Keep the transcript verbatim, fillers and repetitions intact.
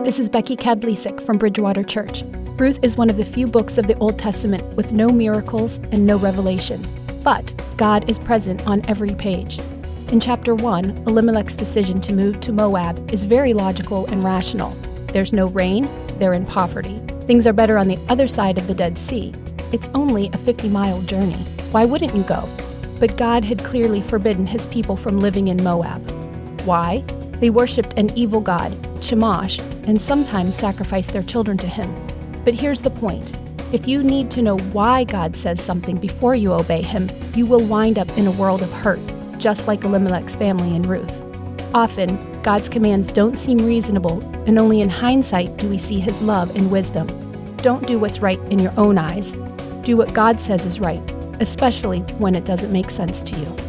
This is Becky Kadlesic from Bridgewater Church. Ruth is one of the few books of the Old Testament with no miracles and no revelation, but God is present on every page. In chapter one, Elimelech's decision to move to Moab is very logical and rational. There's no rain, they're in poverty. Things are better on the other side of the Dead Sea. It's only a fifty-mile journey. Why wouldn't you go? But God had clearly forbidden his people from living in Moab. Why? They worshipped an evil god, Chemosh, and sometimes sacrificed their children to him. But here's the point. If you need to know why God says something before you obey him, you will wind up in a world of hurt, just like Elimelech's family and Ruth. Often, God's commands don't seem reasonable, and only in hindsight do we see his love and wisdom. Don't do what's right in your own eyes. Do what God says is right, especially when it doesn't make sense to you.